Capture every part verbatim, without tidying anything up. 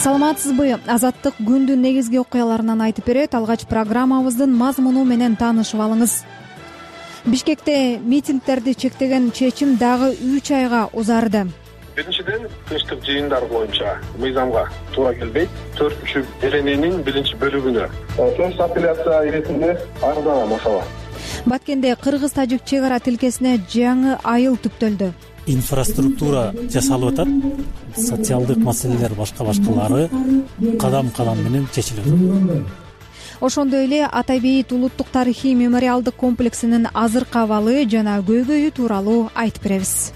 саламатсызбы? Азаттык күндүн негизги окуяларынан айтып берет. Алгач программабыздын мазмуну менен таанышып алыңыз. Бишкекте митингдерди чектеген чечим дагы үч айга узарды. Биринчиден, тынчтык жыйындар боюнча мыйзамга туура келбейт. Төртүнчү берененин биринчи бөлүгүнө чоң апелляция иретинде арызданам ошого. Баткенде кыргыз-тажик чек ара тилкесине жаңы айыл түптөлдү. Инфраструктура жасалып атат, социалдык маселелер башка башкалары кадам-кадам менен чечилип атат. Ошондой эле Атайбейит улуттук тарыхый мемориалдык комплексинин азыркы абалы жана көйгөйү тууралуу айтып беребиз.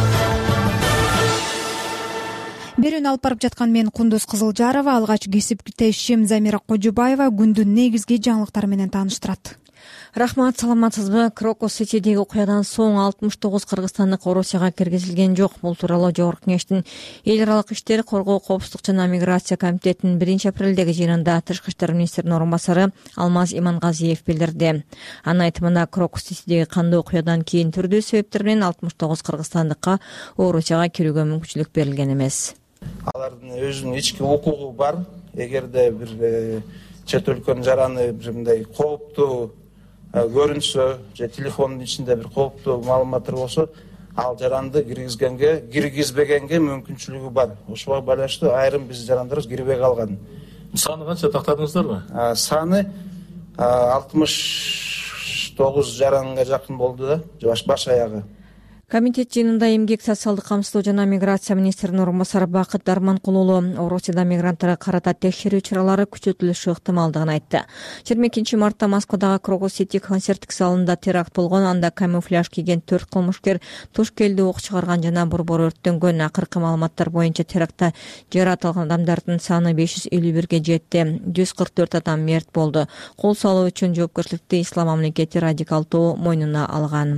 Берүүнү алып барып жаткан мен Кундуз Кызылжарова, алгач кесиптешим Замира Кожубаева күндүн негизги жаңылыктары менен тааныштырат. Рахмат, саламатсызбы? Крокус Ситидеги окуядан соң алтымыш тогуз кыргызстандык Орусияга киргизилген жок. Бул тууралуу Жогорку Кеңештин эл аралык иштер, коргоо, коопсуздук жана миграция комитетинин биринчи апрелдеги жыйынында Тышкы иштер министринин орун басары Алмаз Имангазиев билдирди. Анын айтымында Крокус Ситидеги кандуу окуядан кийин түрдүү себептер менен алтымыш тогуз кыргызстандыкка Орусияга кирүүгө мүмкүнчүлүк берилген эмес. Алардын өзүнүн ички укугу бар. Эгерде бир чет өлкөнүн жараны бир мындай кооптуу көрүнсө же телефондун ичинде бир кооптуу маалыматтар болсо, ал жаранды киргизгенге, киргизбегенге мүмкүнчүлүгү бар. Ошого байланыштуу айрым биз жарандарыбыз кирбей калган. Саны канча тактадыңыздарбы? Саны алтымыш тогуз жаранга жакын болду да, баш аягы. Комитет жыйынында эмгек, социалдык камсыздоо жана миграция министринин орун басары Бакыт Дарманкул уулу Орусияда мигранттарга карата текшерүү чаралары күчөтүлүшү ыктымалдыгын айтты. жыйырма экинчи мартта Москвадагы Крокус Сити концерттик залында теракт болгон. Анда камуфляж кийген төрт кылмышкер туш келди ок чыгарган жана борбор өрттөнгөн. Акыркы маалыматтар боюнча терактта жаратылган адамдардын саны беш жүз элүү бирге жетти. жүз кырк төрт адам мерт болду. Кол салуу үчүн жоопкерчиликти Ислам мамлекети радикалдуу мойнуна алган.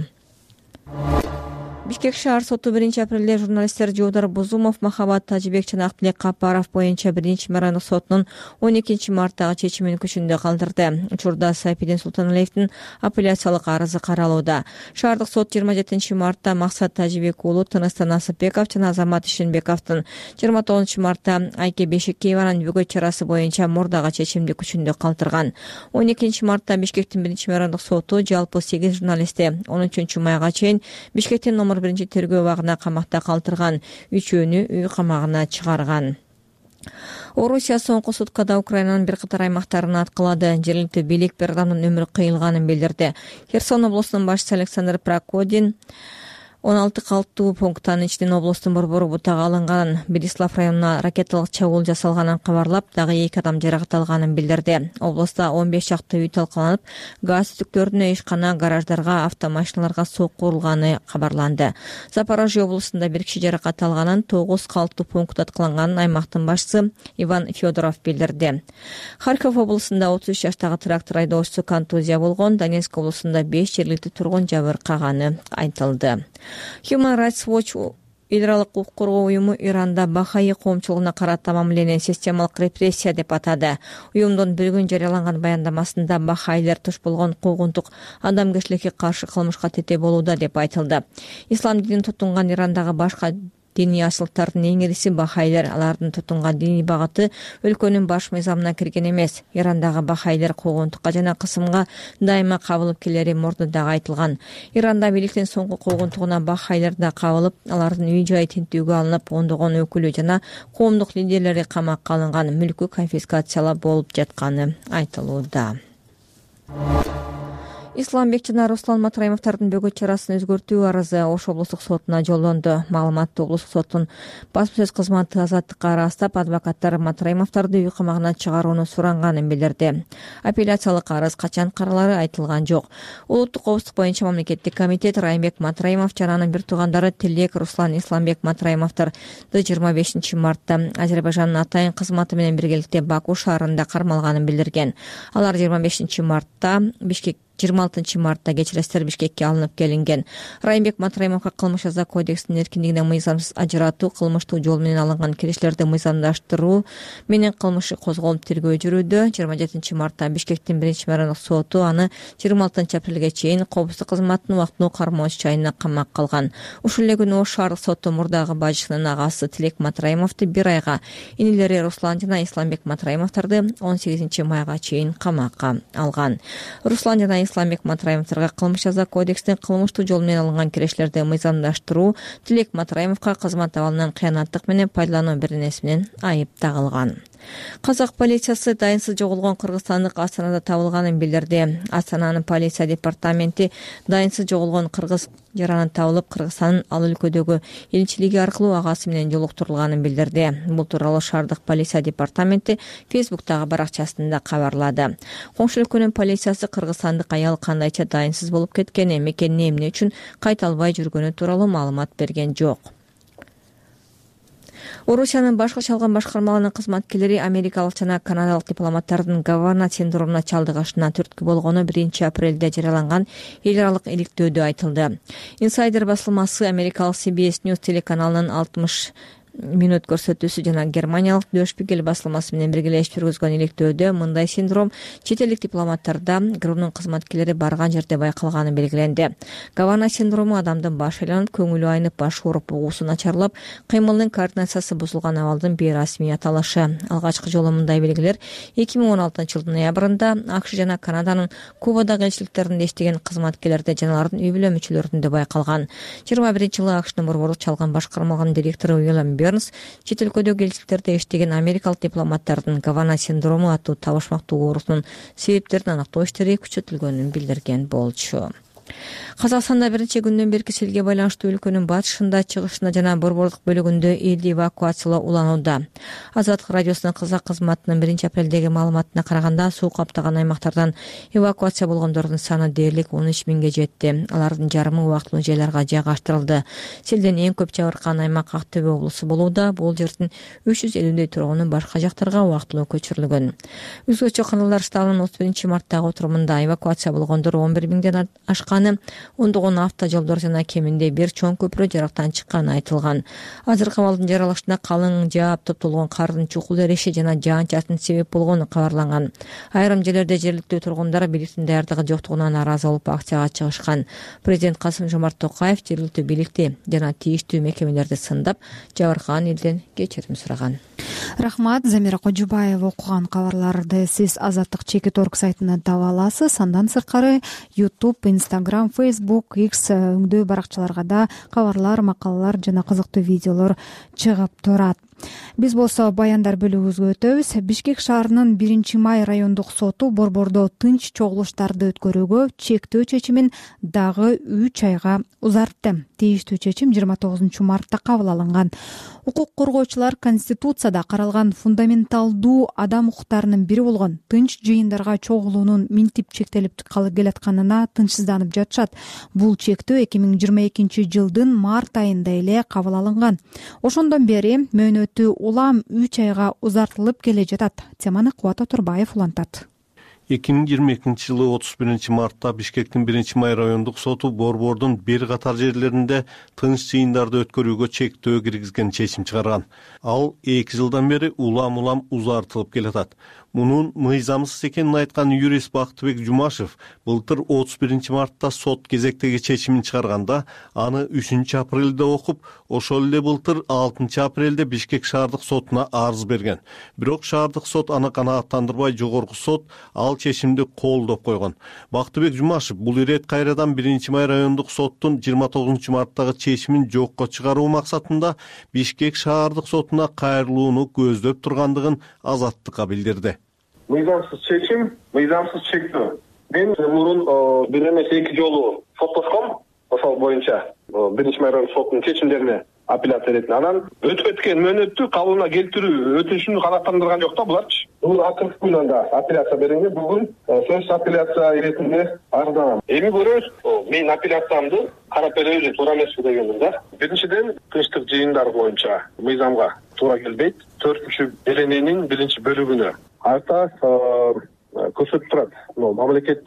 Бишкек шаар соту биринчи апрелде журналисттер Жуудар Бузумов, Махабат Тажибек жана Актылек Капаров боюнча биринчи мэрандык сотунун он экинчи марттагы чечимин күчүндө калтырды. Учурда Сайпидин Султаналиевдин апелляциялык арызы каралууда. Шаардык сот жыйырма жетинчи мартта Максат Тажибек уулу, Тыныстан Насыпбеков жана Азамат Ишенбековдун, жыйырма тогузунчу мартта Айке Бешекееванын бөгөт чарасы боюнча мурдагы чечимди күчүндө калтырган. он экинчи мартта Бишкектин биринчи мэрандык соту жалпы сегиз журналистти он үчүнчү майга чейин Бишкектин номер биринчи тергөө абагына камакта калтырган, үчөөнү үй камагына чыгарган. Орусия соңку суткада Украинанын бир катар аймактарын аткылады. Жергиликтүү бийлик бир адамдын өмүрү кыйылганын билдирди. Херсон облусунун башчысы Александр Прокодин он алты калктуу пункттан ичинен облустун борбору бутага алынган, Берислав районуна ракеталык чабуул жасалганын кабарлап, дагы эки адам жаракат алганын билдирди. Облустта он беш чакты үй талкаланып, газ түтүктөрүнө, ишкана, гараждарга, автомашиналарга сокку урулганы кабарланды. Запорожье облусунда бир киши жаракат алганын, тогуз калктуу пункт аткыланганын аймактын башчысы Иван Федоров билдирди. Харьков облусунда отуз үч жаштагы трактор айдоочусу контузия болгон, Донецк облусунда беш жергиликтүү тургун жабыркаганы айтылды. Human Rights Watch эл аралык укук коргоо уюму Иранда Бахаи коомчулугуна карата мамилени системалык репрессия деп атады. Уюмдун бүгүн жарыяланган баяндамасында бахаилер туш болгон куугунтук адамгерчиликке каршы кылмышка тете болууда деп айтылды. Ислам динин тутунган Ирандагы башка диний асылтардын эң ириси бахаилер. Алардын тутунган диний багыты өлкөнүн баш мыйзамына кирген эмес. Ирандагы бахаилер куугунтукка жана кысымга дайыма кабылып келери мурда дагы айтылган. Иранда бийликтин соңку куугунтугуна бахаилер да кабылып, алардын үй жайы тинтүүгө алынып, ондогон өкүлү жана коомдук лидерлери камакка алынган, мүлкү конфискациялап болуп жатканы айтылууда. Исламбек жана Руслан Матраимовдордун бөгөт чарасын өзгөртүү арызы Ош облустук сотуна жолдонду. Маалыматты облустук соттун басма-сөз кызматы азаттыкка ырастап, адвокаттар Матраимовдорду үй камагына чыгарууну суранганын билдирди. Апелляциялык арыз качан каралары айтылган жок. Улуттук коопсуздук боюнча мамлекеттик комитет Райымбек Матраимов жана анын бир туугандары Тилек Руслан Исламбек Матраимовдорду жыйырма бешинчи мартта Азербайжандын атайын кызматы менен биргеликте Баку шаарында кармалганын билдирген. Алар жыйырма бешинчи мартта Бишкек жыйырма алтынчы мартта кечиресиздер Бишкекке алынып келинген. Райымбек Матраимовго кылмыш жаза кодексинин эркиндигинен мыйзамсыз ажыратуу, кылмыштуу жол менен алынган кириштерди мыйзамдаштыруу менен кылмышы козголуп тергөө жүрүүдө. жыйырма жетинчи мартта Бишкектин биринчи мэрдик соту аны жыйырма алтынчы апрелге чейин коопсуздук кызматынын убактылуу кармоочу жайына камакка калган. Ушул эле күнү Ош шаардык соту мурдагы бажысынын агасы Тилек Матраимовду бир айга, инилери Руслан жана Исламбек Матраимовдорду он сегизинчи майга чейин камакка алган. Руслан жана Исламбек Матраимовдорго кылмыш жаза кодексинин кылмыштуу жол менен алынган кириштерди мыйзамдаштыруу, Тилек Матраимовго кызмат абалынан кыянаттык менен пайдалануу беренеси менен айып тагылган. Казак полициясы дайынсыз жоголгон кыргызстандык Астанада табылганын билдирди. Астананын полиция департаменти дайынсыз жоголгон кыргыз жараны табылып, Кыргызстандын ал өлкөдөгү элчилиги аркылуу агасы менен жолуктурулганын билдирди. Бул тууралуу шаардык полиция департаменти Фейсбуктагы баракчасында кабарлады. Коңшу өлкөнүн полициясы кыргызстандык аял кандайча дайынсыз болуп кеткени, мекенине эмне үчүн кайта албай жүргөнү тууралуу маалымат берген жок. Орусиянын башкы чалган башкармаларынын кызматкерлери америкалык жана канадалык дипломаттардын Гавана синдромуна чалдыгышына түрткү болгону биринчи апрелде жарыяланган эл аралык иликтөөдө айтылды. Инсайдер басылмасы америкалык си би эс News телеканалынын алтымыш мүнөт көрсөтүүсү жана германиялык Der Spiegel басылмасы менен биргелешип жүргүзгөн иликтөөдө мындай синдром чет элдик дипломаттарда ГРУнун кызматкерлери барган жерде байкалганы белгиленди. Гавана синдрому адамдын башы айланып, көңүлү айнып, баш ооруп, угуусу начарлап, кыймылынын координациясы бузулган абалдын бейрасмий аталышы. Алгачкы жолу мындай белгилер эки миң он алтынчы жылдын ноябрында АКШ жана Канаданын Кубадагы элчиликтеринде иштеген кызматкерлерде жана алардын үй бүлө мүчөлөрүндө байкалган. жыйырма биринчи жылы АКШнын борборлук чалган башкармалыгынын директору Уильям чет өлкөдөгү элчиликтерде иштеген америкалык дипломаттардын Гавана синдрому аттуу табышмактуу оорусунун себептерин аныктоо иштери күчөтүлгөнүн билдирген болчу. Казакстанда биринчи күндөн берки селге байланыштуу өлкөнүн батышында, чыгышында жана борборлук бөлүгүндө элди эвакуациялоо уланууда. Азаттык радиосунун Казак кызматынын биринчи апрелдеги маалыматына караганда, суу каптаган аймактардан эвакуация болгондордун саны дээрлик он үч миңге жетти. Алардын жарымы убактылуу жайларга жайгаштырылды. Селден эң көп жабыркаган аймак Актөбө облусу болууда. Бул жердин үч жүз элүүдөй тургуну башка жактарга убактылуу көчүрүлгөн. Өзгөчө кыргыздар штабынын отуз биринчи марттагы отурумунда эвакуация болгондор он бир миңден ашкан, ондогон автожолдор жана кеминде бир чоң көпүрө жарактан чыкканы айтылган. Азыркы абалдын жаралышына калың жаап топтолгон кардын чукул эреши жана жаан-чачын себеп болгону кабарланган. Айрым жерлерде жергиликтүү тургундар бийликтин даярдыгы жоктугунан нааразы болуп акцияга чыгышкан. Президент Касым-Жомарт Токаев жергиликтүү бийликти жана тийиштүү мекемелерди сындап, жабыркаган элден кечирим сураган. Рахмат. Замира Кожубаева окуган кабарларды сиз Азаттык чекит орг сайтынан таба аласыз. Андан сырткары YouTube, Instagram, Facebook, X өңдөө баракчаларга да кабарлар, макалалар жана кызыктуу видеолор чыгып турат. Биз болсо баяндар бөлүгүбүзгө өтөбүз. Бишкек шаарынын биринчи май райондук соту борбордо тынч чогулуштарды өткөрүүгө чектөө чечимин дагы үч айга узартты. Тийиштүү чечим жыйырма тогузунчу мартта кабыл алынган. Укук коргоочулар Конституцияда каралган фундаменталдуу адам укуктарынын бири болгон тынч жыйындарга чогулуунун минтип чектелип келатканына тынчсызданып жатышат. Бул чектөө эки миң жыйырма экинчи жылдын март айында эле кабыл алынган. Ошондон бери мөөнөтү улам үч айга узартылып келе жатат. Теманы Кубат Отурбаев улантат. эки миң жыйырма экинчи жылы отуз биринчи мартта Бишкектин биринчи май райондук соту борбордун бир катар жерлеринде тынч жыйындарды өткөрүүгө чектөө киргизген чечим чыгарган. Ал эки жылдан бери улам-улам узартылып келатат. Мунун мыйзамсыз экенин айткан юрист Бактыбек Жумашев былтыр отуз биринчи мартта сот кезектеги чечимин чыгарганда, аны үчүнчү апрелде окуп, ошол эле былтыр алтынчы апрелде Бишкек шаардык сотуна арыз берген. Бирок шаардык сот аны канааттандырбай, жогорку сот ал чечимди колдоп койгон. Бактыбек Жумашев бул ирет кайрадан биринчи май райондук соттун жыйырма тогузунчу марттагы чечимин жокко чыгаруу максатында Бишкек шаардык сотуна кайрылууну көздөп тургандыгын Азаттыкка билдирди. Мыйзамсыз чечим, мыйзамсыз чектөө. Мен мурун бир эмес эки жолу соттошком, ошол боюнча биринчи май райондук сотунун чечимдерине апелляция иретин. Анан өтүп өткөн мөөнөттү кабылына келтирүү өтүнүшүн канааттандырган жок да буларчы. Бул акыркы күнүндө апелляция берилген. Бүгүн сөз апелляция иретинде арызданам. Эми көрөбүз, мен апелляциямды карап беребиз, туура эмеспи дегенмин да. Биринчиден, тынчтык жыйындар боюнча мыйзамга туура келбейт. төртүнчү белененин биринчи бөлүгүнө айта көрсөтүп турат. Мамлекеттик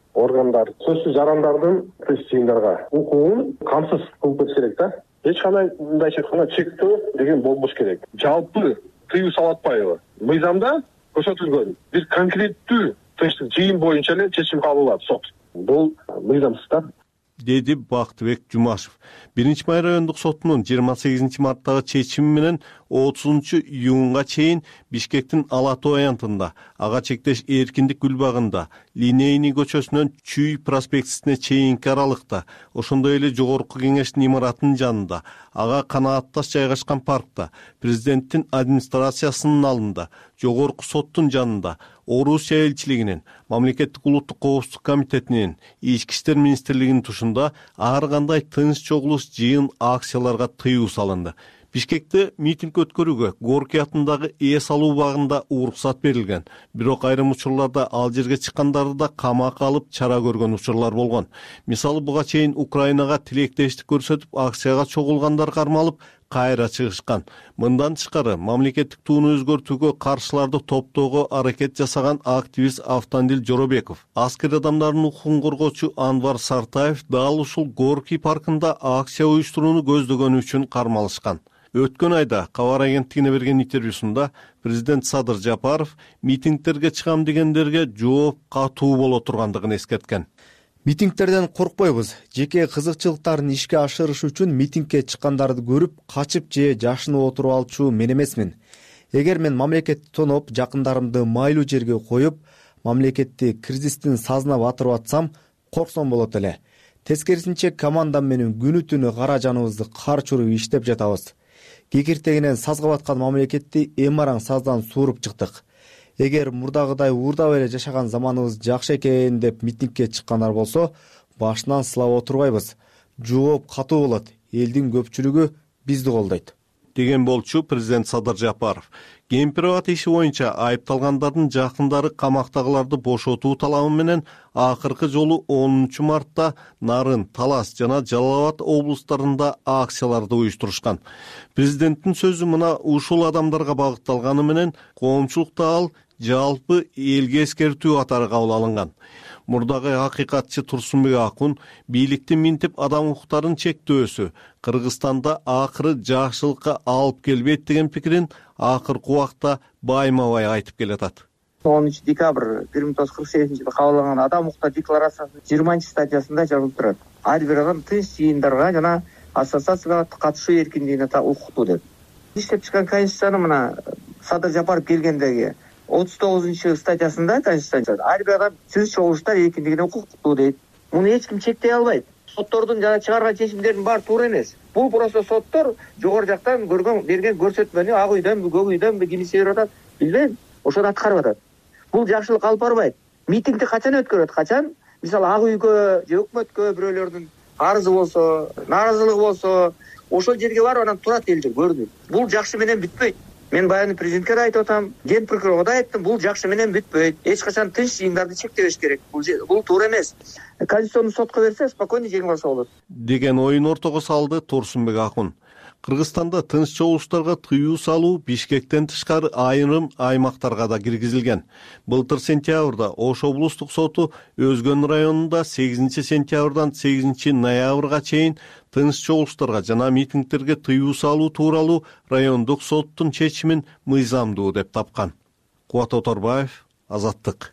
органдар сөзсүз жарандардын тынч жыйындарга укугун камсыз кылып бериш керек да. Эч кандай мындайча айтканда чектөө деген болбош керек. Жалпы тыюу салып атпайбы? Мыйзамда көрсөтүлгөн бир конкреттүү тынчтык жыйын боюнча эле чечим кабыл алат сот. Бул мыйзамсыз да, деди Бактыбек Жумашев. Биринчи май райондук сотунун жыйырма сегизинчи марттагы чечими менен отузунчу июнга чейин Бишкектин Ала Тоо аянтында, ага чектеш эркиндик гүлбагында, Линейный көчөсүнөн Чүй проспектисине чейинки аралыкта, ошондой эле жогорку кеңештин имаратынын жанында, ага канаатташ жайгашкан паркта, президенттин администрациясынын алдында, жогорку соттун жанында, Орусия элчилигинин, Мамлекеттик улуттук коопсуздук комитетинин, Ички иштер министрлигинин тушунда ар кандай тынч чогулуш, жыйын, акцияларга тыюу салынды. Бишкекте митинг өткөрүүгө Горький атындагы эс алуу багында уруксат берилген. Бирок айрым учурларда ал жерге чыккандарды да камакка алып чара көргөн учурлар болгон. Мисалы буга чейин Украинага тилектештик көрсөтүп акцияга чогулгандар кармалып кайра чыгышкан. Мындан тышкары мамлекеттик тууну өзгөртүүгө каршыларды топтоого аракет жасаган активист Автандил Жоробеков, аскер адамдардын укугун коргоочу Анвар Сартаев дал ушул Горький паркында акция уюштурууну көздөгөнү үчүн кармалышкан. Өткөн айда Кабар агенттигине берген интервьюсунда президент Садыр Жапаров митингтерге чыгам дегендерге жооп катуу боло тургандыгын эскерткен. Митингтерден коркпойбуз. Жеке кызыкчылыктарын ишке ашырыш үчүн митингге чыккандарды көрүп, качып же жашынып отуруп алчу мен эмесмин. Эгер мен мамлекетти тоноп, жакындарымды майлуу жерге коюп, мамлекетти кризистин сазына батырып атсам, корксом болот эле. Тескерисинче командам менен күнү түнү кара жаныбызды карчырып иштеп жатабыз. Кекиртегинен сазга баткан мамлекетти эм-араң саздан сууруп чыктык. Эгер мурдагыдай уурдап эле жашаган заманыбыз жакшы экен деп митингге чыккандар болсо, башынан сылап отурбайбыз. Жооп катуу болот. Элдин көпчүлүгү бизди колдойт, деген болчу президент Садыр Жапаров. Кемпирова иши боюнча айыпталгандардын жакындары камактагыларды бошотуу талабы менен акыркы жолу онунчу мартта Нарын, Талас жана Жалал Абад облустарында акцияларды уюштурушкан. Президенттин сөзү мына ушул адамдарга багытталганы менен коомчулукта ал жалпы элге эскертүү катары кабыл алынган. Мурдагы акыйкатчы Турсунбек Акун бийликти минтип адам укуктарын чектөөсү Кыргызстанда акыры жакшылыкка алып келбейт деген пикирин акыркы убакта байма-бай айтып келатат. онунчу декабрь бир миң тогуз жүз кырк сегизинчи жылы кабыл алынган адам укуктар декларациясынын жыйырманчы статьясында жазылып турат. Ар бир адам тынч жыйындарга жана ассоциацияга катышуу эркиндигине укуктуу деп. Иштеп чыккан конституцияны мына Садыр Жапаров келгендеги отуз тогузунчу статьясында конституцияда ар бир адам тынч чогулуштар эркиндигине укуктуу дейт. Муну эч ким чектей албайт. Соттордун жана чыгарган чечимдердин баары туура эмес. Бул просто соттор жогору жактан көргөн берген көрсөтмөнү ак үйдөнбү, көк үйдөнбү кимиси берип атат, билбейм, ошону аткарып атат. Бул жакшылык алып барбайт. Митингди качан өткөрөт? Качан? Мисалы ак үйгө же өкмөткө бирөөлөрдүн арызы болсо, нааразылыгы болсо, ошол жерге барып анан турат элдер көрүнүп. Бул жакшы менен бүтпөйт. Мен баягы президентке да айтып атам, ген прокурорго да айттым, бул жакшы менен бүтпөйт. Эч качан тынч жыйындарды чектебеш керек. Бул бул туура эмес. Конституцияны сотко берсе, спокойно жеңип алса болот, деген оюн ортого салды Турсунбек Акун. Кыргызстанда тынч чогулуштарга тыюу салуу Бишкектен тышкары айрым аймактарга да киргизилген. Былтыр сентябрда Ош облустук соту Өзгөн районунда сегизинчи сентябрдан сегизинчи ноябрга чейин тынч чогулуштарга жана митингтерге тыюу салуу тууралуу райондук соттун чечимин мыйзамдуу деп тапкан. Кубат Оторбаев, Азаттык.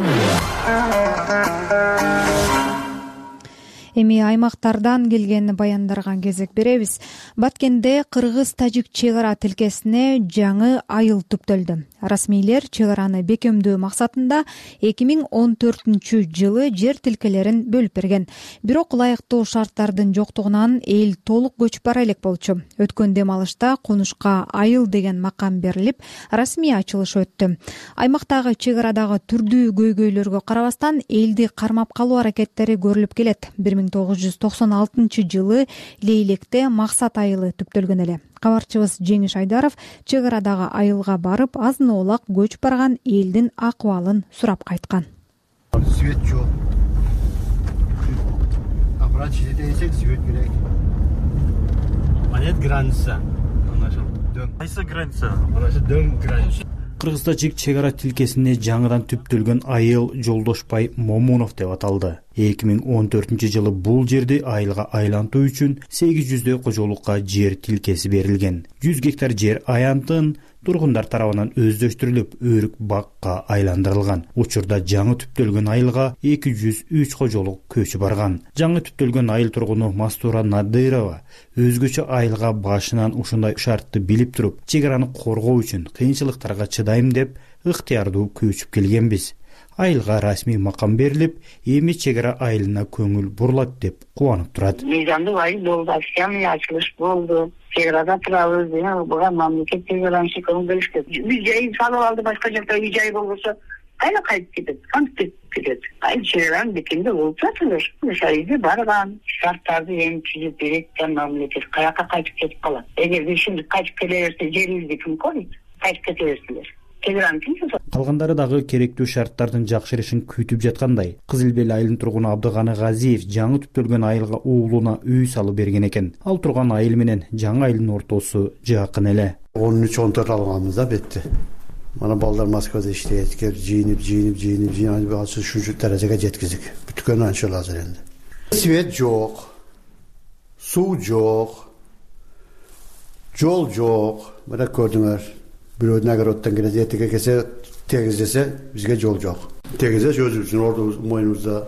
Эми аймактардан келген баяндарга кезек беребиз. Баткенде кыргыз-тажик чек ара тилкесине жаңы айыл түптөлдү. Расмийлер чек араны бекемдөө максатында эки миң он төртүнчү жылы жер тилкелерин бөлүп берген. Бирок ылайыктуу шарттардын жоктугунан эл толук көчүп бара элек болчу. Өткөн дем алышта конушка айыл деген макам берилип, расмий ачылыш өттү. Аймактагы чек арадагы түрдүү көйгөйлөргө карабастан элди кармап калуу аракеттери көрүлүп келет. бир миң тогуз жүз токсон алтынчы жылы Лейлекте Максат айылы түптөлгөн эле. Кабарчыбыз Жеңиш Айдаров чек арадагы айылга барып, азын оолак көчүп барган элдин акыбалын сурап кайткан. Свет жок. Аппарат жетесек свет керек. Монет граница. Кайсы граница? Дөң граница. Кыргызда жик чек ара тилкесине жаңыдан түптөлгөн айыл Жолдошбай Момунов деп аталды. эки миң он төртүнчү жылы бул жерди айылга айлантуу үчүн сегиз жүздөй кожолукка жер тилкеси берилген. жүз гектар жер аянтын тургундар тарабынан өздөштүрүлүп, өрүк бакка айландырылган. Учурда жаңы түптөлгөн айылга эки жүз үч кожолук көчү барган. Жаңы түптөлгөн айыл тургуну Мастура Надырова өзгөчө айылга башынан ушундай шартты билип туруп, чек араны коргоо үчүн кыйынчылыктарга чыдайм деп ыктыярдуу көчүп келгенбиз. Айылга расмий макам берилип, эми чек ара айылына көңүл бурулат деп кубанып турат. Мыйзамдуу айыл болду, официальный ачылыш болду. Чек арада турабыз, буга мамлекет чек араны көңүл беришкен. Биз жай салып алды, башка жакта үй жай болбосо кайда кайтып кетет, кантип кетип кетет. Айыл чек аранын бекинде болуп жатыр. Ошол үйгө барган, шарттарды эми түзүп берет да мамлекет каяка кайтып кетип калат. Эгер биз şimdi кайтып келе берсе, жерибизди ким корuyт? Кайтып кете берсилер. Калгандары дагы керектүү шарттардын жакшырышын күтүп жаткандай. Кызыл Бел айылынын тургуну Абдыганы Газиев жаңы түптөлгөн айылга уулуна үй салып берген экен. Ал турган айыл менен жаңы айылдын ортосу жакын эле. он үч он төрт алганбыз да бетти. Мана балдар Москвада иштейт, кеп жийинип, жийинип, жийинип, жийинип, азыр ушунчу даражага жеткиздик. Бүткөн анча азыр энди. Свет жок, суу жок, жол жок. Мына көрдүңөр. Бирөөдүн огороддон келет, эртеге келсе тегиздесе бизге жол жок. Тегиздеш өзүбүздүн орду мойнубузда.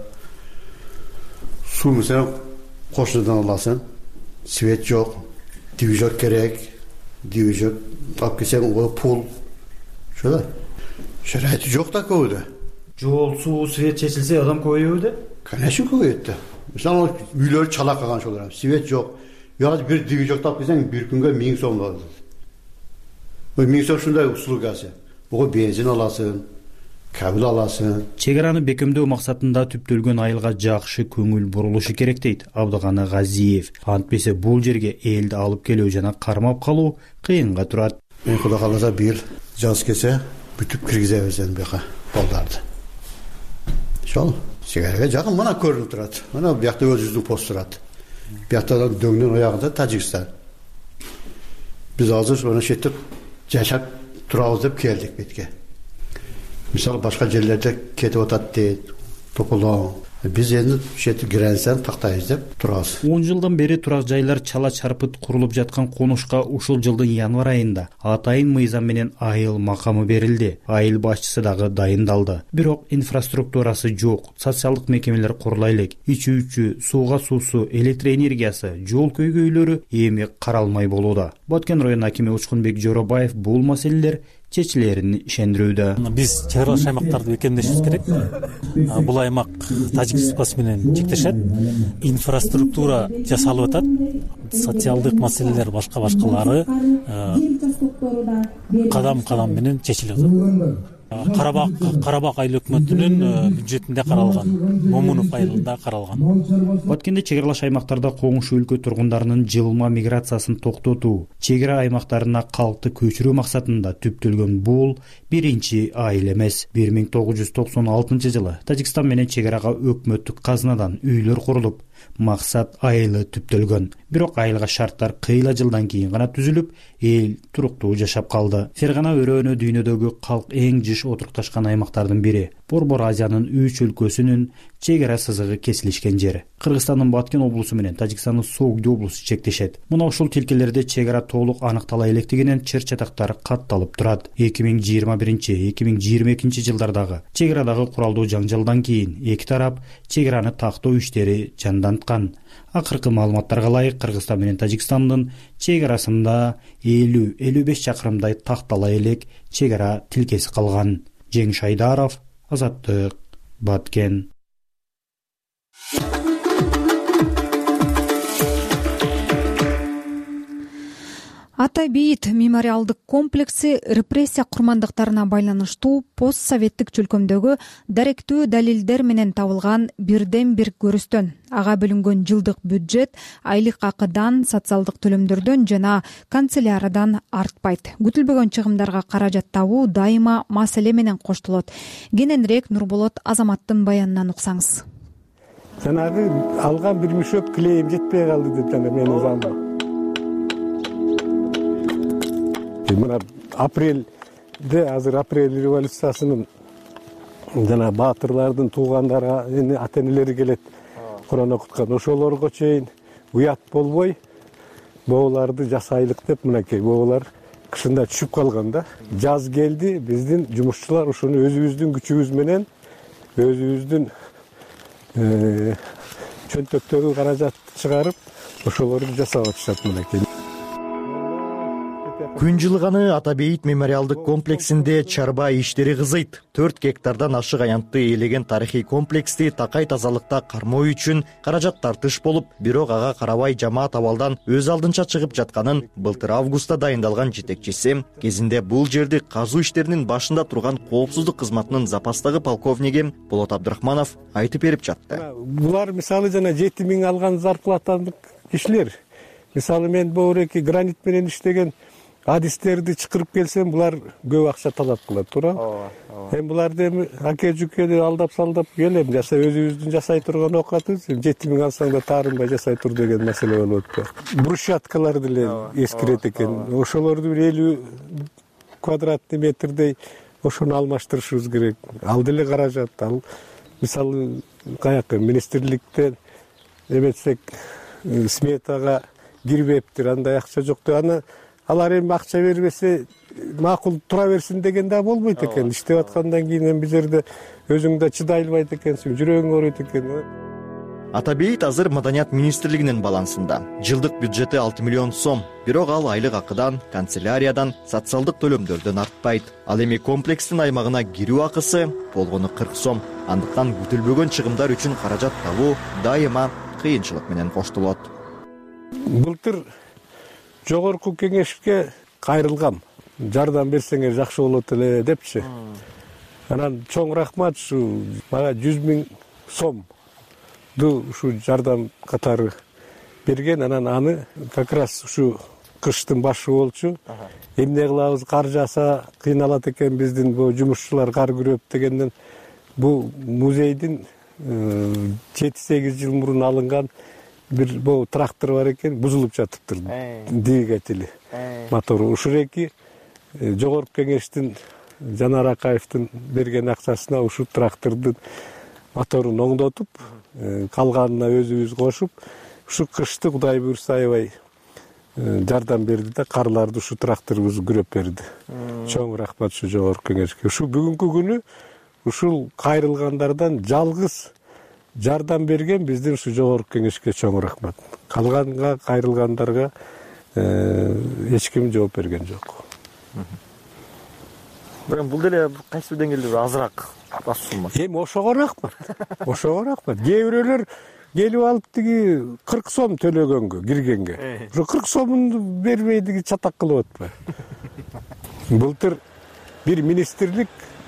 Суу менен кошунадан аласың. Свет жок, движок керек. Движок алып келсең, ол пул. Ошолай. Шарайты жок да көбүдө. Жол, суу, свет чечилсе адам көбөйөбү да? Конечно көбөйөт да. Мисалы үйлөр чала калган ошолор. Свет жок. Яз бир движок алып келсең, бир күнгө миң сом болот. Миң сом ушундай услугасы. Буга бензин аласың, кабел аласың. Чек араны бекемдөө максатында түптөлгөн айылга жакшы көңүл бурулушу керек дейт Абдыганы Газиев. Антпесе бул жерге элди алып келүү жана кармап калуу кыйынга турат. Мен Кудай кааласа бир жаз келсе бүтүп киргизебиз энди буяка балдарды. Ошол чек арага жакын мына көрүнүп турат. Мына буякта өзүбүздүн пост турат. Буяктан дөңнүн аягында Тажикстан. Биз азыр мына шетте жашап турабыз деп келдик бетке. Мисалы башка жерлерде кетип атат дейт, тополоң. Биз эми шети границаны тактайбыз деп турабыз. он жылдан бери турак жайлар чала чарпыт курулуп жаткан конушка ушул жылдын январь айында атайын мыйзам менен айыл макамы берилди. Айыл башчысы дагы дайындалды. Бирок инфраструктурасы жок. Социалдык мекемелер курулай элек. Ичүүчү, сууга суусу, электр энергиясы, жол көйгөйлөрү эми каралмай болууда. Баткен район акими Учкунбек Жоробаев бул маселелер чечилерин ишендирүүдө. Биз чек аралаш аймактарды бекемдешибиз керек. Бул аймак Тажик Республикасы менен чектешет. Инфраструктура жасалып атат. Социалдык маселелер башка башкалары кадам-кадам менен чечилип атат. Карабак Карабак айыл өкмөтүнүн бюджетинде каралган, Момунов айылында каралган. Баткенде чек аралаш аймактарда коңшу өлкө тургундарынын жылма миграциясын токтотуу, чек ара аймактарына калкты көчүрүү максатында түптөлгөн бул биринчи айыл эмес. бир миң тогуз жүз токсон алтынчы жылы Тажикстан менен чек арага өкмөттүк казынадан үйлөр курулуп, максат айылы түптөлгөн. Бирок айылга шарттар кыйла жылдан кийин гана түзүлүп, эл туруктуу жашап калды. Фергана өрөөнү дүйнөдөгү калк эң жыш отурукташкан аймактардын бири. Борбор Азиянын үч өлкөсүнүн чек ара сызыгы кесилишкен жер. Кыргызстандын Баткен облусу менен Тажикстандын Согди облусу чектешет. Мына ушул тилкелерде чек ара толук аныктала электигинен чыр чатактар катталып турат. эки миң жыйырма биринчи эки миң жыйырма экинчи жылдардагы чек арадагы куралдуу жаңжалдан кийин эки тарап чек араны тактоо иштери жанданткан. Акыркы маалыматтарга ылайык Кыргызстан менен Тажикстандын чек арасында элүү элүү беш чакырымдай тактала элек чек ара тилкеси калган. Жеңиш Айдаров, Азаттык, Баткен. Атай Бейит мемориалдык комплекси репрессия курмандыктарына байланыштуу постсоветтик чөлкөмдөгү даректүү далилдер менен табылган бирден бир көрүстөн. Ага бөлүнгөн жылдык бюджет айлык акыдан, социалдык төлөмдөрдөн жана канцеляриядан артпайт. Күтүлбөгөн чыгымдарга каражат табуу дайыма маселе менен коштолот. Кененирээк Нурболот Азаматтын баянынан уксаңыз. Жанагы алган бир мешок клейим жетпей калды деп жана менин замым. Мына апрель азыр апрель революциясынын жана баатырлардын туугандары ата энелери келет Куран окуткан, ошолорго чейин уят болбой бооларды жасайлык деп мынакей боолар кышында түшүп калган да. Жаз келди, биздин жумушчулар ушуну өзүбүздүн күчүбүз менен өзүбүздүн чөнтөктөгү каражатты чыгарып ошолорду жасап атышат мынакей. Күн жылыганы Ата Бейит мемориалдык комплексинде чарба иштери кызыйт. төрт гектардан ашык аянтты ээлеген тарыхый комплексти такай тазалыкта кармоо үчүн каражат тартыш болуп, бирок ага карабай жамаат абалдан өз алдынча чыгып жатканын былтыр августта дайындалган жетекчиси, кезинде бул жерди казуу иштеринин башында турган коопсуздук кызматынын запастагы полковниги Болот Абдрахманов айтып берип жатты. Булар мисалы жана жети миң алган зарплаталык кишилер. Мисалы мен боореки гранит менен иштеген адистерди чакырып келсем, булар көп акча талап кылат, туура. Эми буларды эми аке жукени алдап салдап келем, жаса өзүбүздүн жасай турган оокатыбыз, жети миң алсаң да таарынбай жасай тур деген маселе болуп атпайбы. Брусчаткалар деле эскирет экен. Ошолорду бир элүү квадратный метрдей ошону алмаштырышыбыз керек. Ал деле каражат. Ал мисалы каяка министрликтен эметсек сметага кирбептир, андай акча жок деп аны алар эми акча бербесе макул тура берсин деген да болбойт экен. Иштеп аткандан кийин эми бул жерде өзүң да чыдай албайт экенсиң, жүрөгүң ооруйт экен. Ата Бейит азыр Маданият министрлигинин балансында. Жылдык бюджети алты миллион сом. Бирок ал айлык акыдан, канцеляриядан, социалдык төлөмдөрдөн артпайт. Ал эми комплекстин аймагына кирүү акысы болгону кырк сом. Андыктан күтүлбөгөн чыгымдар үчүн каражат табуу дайыма кыйынчылык менен коштолот. Былтыр жогорку кеңешке кайрылгам. Жардам берсеңер жакшы болот эле депчи. Анан чоң рахмат, ушу мага жүз миң сомду ушу жардам катары берген. Анан аны как раз ушу кыштын башы болчу. Эмне кылабыз, кар жаса кыйналат экен биздин бу жумушчулар, кар күрөп дегенден бу музейдин жети сегиз жыл мурун алынган бир бу трактор бар экен, бузулуп жатыптыр. Двигатели, мотору. Ушуреки жогорку кеңештин Жанар Акаевдин берген акчасына ушу трактордун моторун оңдотуп, калганына өзүбүз кошуп, ушу кышты Кудай буйрса аябай жардам берди да, карларды ушу тракторубуз күрөп берди. Чоң рахмат ушу жогорку кеңешке. Ушу бүгүнкү күнү ушул кайрылгандардан жалгыз жардам берген биздин ушу жогорку кеңешке чоң рахмат. Калганга, кайрылгандарга эч ким жооп берген жок. Бирок бул деле кайсы бир деңгээлде азыраак басуу. Эми ошого рахмат. Ошого рахмат. Кээ бирөөлөр келип алып тиги кырк сом төлөгөнгө, киргенге. Ошо кырк сомун бербей тиги чатак кылып атпайбы. Былтыр бир министрлик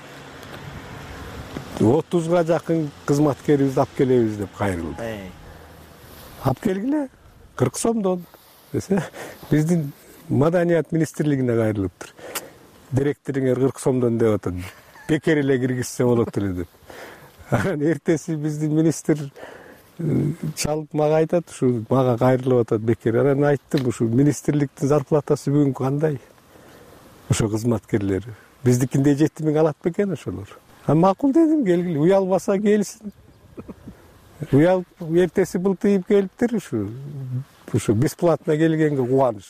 отузга жакын кызматкерибизди алып келебиз деп кайрылды. Алып келгиле, кырк сомдон десе, биздин Маданият министрлигине кайрылыптыр. Директоруңер кырк сомдон деп атат. Бекер эле киргизсе болот эле деп. Анан эртеси биздин министр чалып мага айтат, ушу мага кайрылып атат бекер. Анан айттым, ушу министрликтин зарплатасы бүгүн кандай? Ошо кызматкерлери. Биздикиндей жети миң алат бекен ошолор. А макул дедим, келгиле, уялбаса келсин. Уялып эртеси былтыйып келиптир ушу. Ушу бесплатно келгенге кубаныш.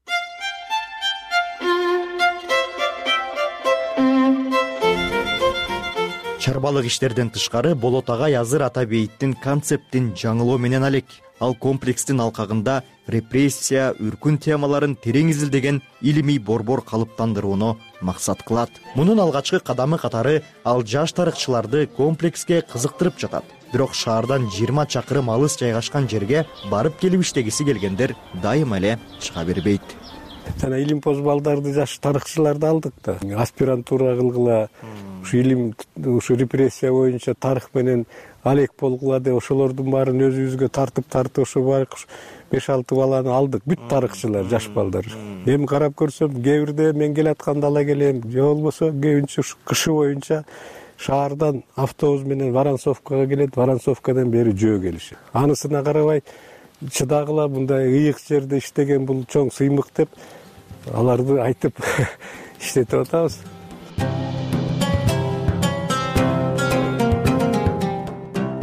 Чарбалык иштерден тышкары Болот агай азыр Ата Бейиттин концептин жаңылоо менен алек. Ал комплекстин алкагында репрессия, үркүн темаларын терең изилдеген илимий борбор калыптандырууну максат кылат. Мунун алгачкы кадамы катары ал жаш тарыхчыларды комплекске кызыктырып жатат. Бирок шаардан жыйырма чакырым алыс жайгашкан жерге барып келип иштегиси келгендер дайыма эле чыга бербейт. Жана илимпоз балдарды, жаш тарыхчыларды алдык да. Аспирантура кылгыла, ушу илим, ушу репрессия боюнча тарых менен алек болгула деп ошолордун баарын өзүбүзгө тартып тартып ошо беш алты баланы алдык. Бүт тарыхчылар, жаш балдар. Эми карап көрсөм, кээ бирде мен келатканда ала келем, же болбосо көбүнчө кышы боюнча шаардан автобус менен Воронцовкага келет, Воронцовкадан бери жөө келиши. Анысына карабай чыдагыла, мындай ыйык жерде иштеген бул чоң сыймык деп аларды айтып иштетип атабыз.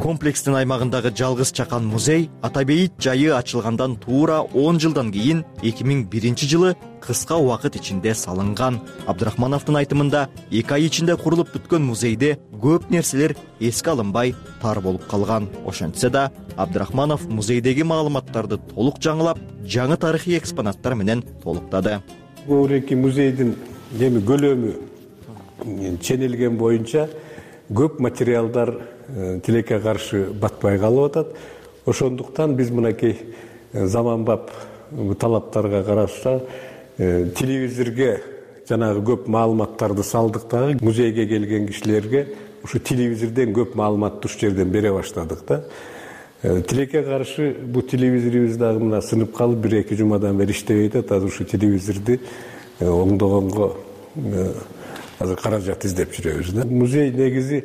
комплекстин аймагындагы жалгыз чакан музей ата бейит жайы ачылгандан туура он жылдан кийин эки миң биринчи жылы кыска убакыт ичинде салынган. Абдрахмановдун айтымында эки ай ичинде курулуп бүткөн музейде көп нерселер эске алынбай тар болуп калган. Ошентсе да Абдрахманов музейдеги маалыматтарды толук жаңылап, жаңы тарыхый экспонаттар менен толуктады. Көбүрөөк музейдин эми көлөмү ченелген боюнча көп материалдар тилекке каршы батпай калып атат. Ошондуктан биз мынакей заманбап талаптарга караша телевизорге жанагы көп маалыматтарды салдык дагы музейге келген кишилерге ушу телевизорден көп маалыматты ушул жерден бере баштадык да. Тилекке каршы бул телевизорубуз дагы мына сынып калып бир эки жумадан бери иштебей атат. Азыр ушу телевизорду оңдогонго азыр каражат издеп жүрөбүз да. Музей негизи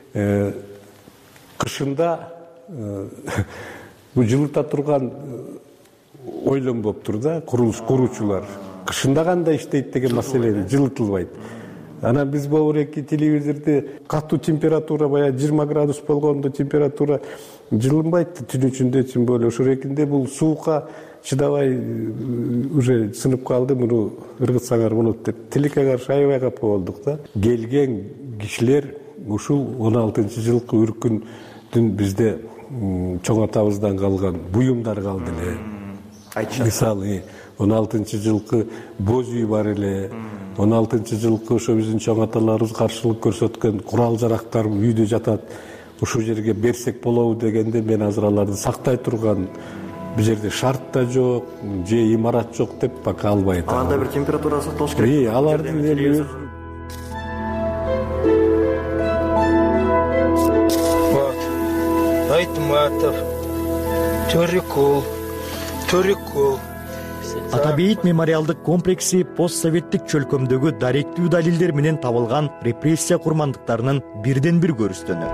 кышында бул жылыта турган ойлонбоп тур да, курулуш куруучулар. Кышында кандай иштейт деген маселе жылытылбайт. Анан биз бобуреки телевизорду катуу температура баягы жыйырма градус болгондо температура жылынбайт түн ичинде, тем более ошол экинде бул суукка чыдабай уже сынып калды, муну ыргытсаңар болот деп тилекке каршы аябай капа болдук да. Келген кишилер ушул он алтынчы жылкы үркүндүн бизде чоң атабыздан калган буюмдар калды эле. Мисалы он алтынчы жылкы боз үй бар эле. он алтынчы жылкы ошо биздин чоң аталарыбыз каршылык көрсөткөн курал жарактар үйдө жатат. Ушул жерге берсек болобу дегенде мен азыр аларды сактай турган бул жерде шарт да жок, же имарат жок деп пока албай атам. Анда бир температура сакталыш керек. Ии, алардын эми Айтматов, Төрөкул, Төрөкул. Ата бейит мемориалдык комплекси постсоветтик чөлкөмдөгү даректүү далилдер менен табылган репрессия курмандыктарынын бирден бир көрүстөнү.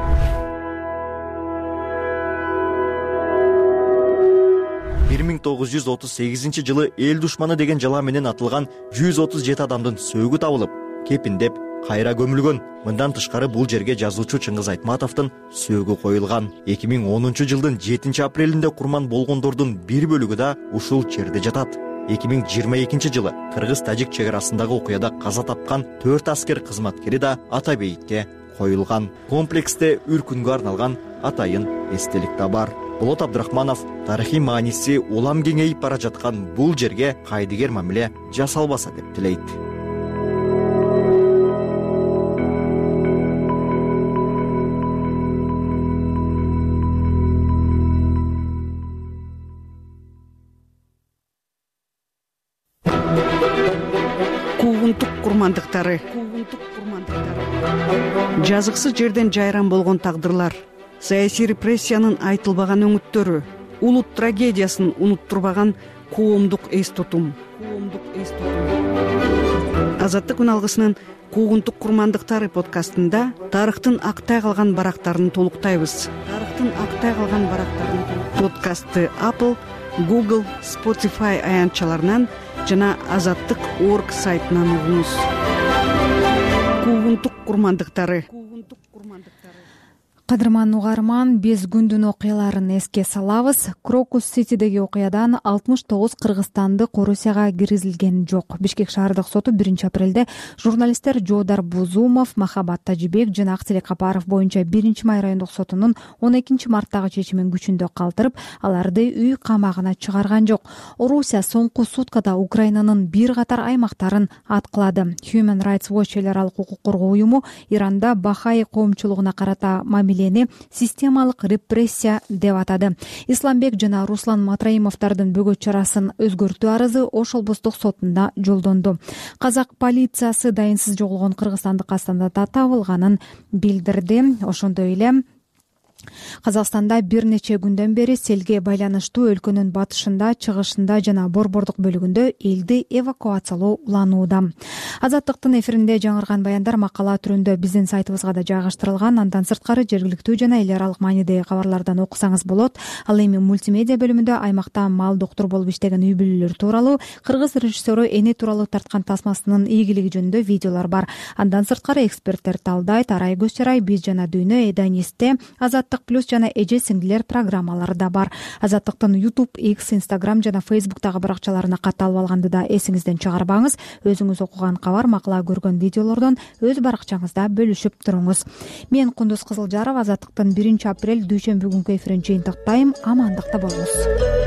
бир миң тогуз жүз отуз сегизинчи жылы эл душманы деген жала менен атылган жүз отуз жети адамдын сөөгү табылып, кепиндеп кайра көмүлгөн. Мындан тышкары бул жерге жазуучу Чыңгыз Айтматовдун сөөгү коюлган. эки миң онунчу жылдын жетинчи апрелинде курман болгондордун бир бөлүгү да ушул жерде жатат. эки миң жыйырма экинчи жылы кыргыз-тажик чек арасындагы окуяда каза тапкан төрт аскер кызматкери да ата бейитке коюлган. Комплексте үркүнгө арналган атайын эстелик да бар. Болот Абдрахманов тарыхый мааниси улам кеңейип бара жаткан бул жерге кайдыгер мамиле жасалбаса деп тилейт. Куугунтук курмандыктары. Жазыксыз жерден жайран болгон тагдырлар, саясий репрессиянын айтылбаган өңүттөрү, улут трагедиясын унуттурбаган коомдук эс тутум. Азаттык күн алгысынын Куугунтук курмандыктары подкастында тарыхтын актай калган барактарын толуктайбыз. Тарыхтын актай калган барактарын подкастты Apple, Google, Spotify аянтчаларынан жана азаттык точка орг сайтынан угуңуз. Куугунтук курмандыктары. Кадырман угарман, биз күндүн окуяларын эске салабыз. Крокус Ситидеги окуядан алтымыш тогуз кыргызстандык Орусияга киргизилген жок. Бишкек шаардык соту биринчи апрелде журналисттер Жоодар Бузумов, Махабат Тажибек жана Акселек Капаров боюнча биринчи май райондук сотунун он экинчи марттагы чечимин күчүндө калтырып, аларды үй камагына чыгарган жок. Орусия соңку суткада Украинанын бир катар аймактарын аткылады. Human Rights Watch эл аралык укук коргоо уюму Иранда Бахаи коомчулугуна карата мамиле системалык репрессия деп атады. Исламбек жана Руслан Матраимовдордун бөгөт чарасын өзгөртүү арызы Ош облустук сотунда жолдонду. Казак полициясы дайынсыз жоголгон кыргызстандык Астанада табылганын билдирди. Ошондой эле Казакстанда бир нече күндөн бери селге байланыштуу өлкөнүн батышында, чыгышында жана борбордук бөлүгүндө элди эвакуациялоо уланууда. Азаттыктын эфиринде жаңырган баяндар макала түрүндө биздин сайтыбызга да жайгаштырылган. Андан сырткары жергиликтүү жана эл аралык маанидеги кабарлардан окусаңыз болот. Ал эми мультимедиа бөлүмүндө аймакта мал доктур болуп иштеген үй бүлөлөр тууралуу, кыргыз режиссеру эне тууралуу тарткан тасмасынын ийгилиги жөнүндө видеолор бар. Андан сырткары эксперттер талдайт, Арай Көз Чарай, Биз жана Дүйнө, Эданисте, Азат азаттык плюс жана эже сиңдилер программалары да бар. Азаттыктын YouTube, X, Instagram жана Facebook'тагы баракчаларына кат алып алганды да эсиңизден чыгарбаңыз. Өзүңүз окуган кабар, макала көргөн видеолордон өз баракчаңызда бөлүшүп туруңуз. Мен Кундуз Кызылжаров, Азаттыктын биринчи апрель дүйшөмбү күнкү эфирин жыйынтыктайм. Амандыкта болуңуз.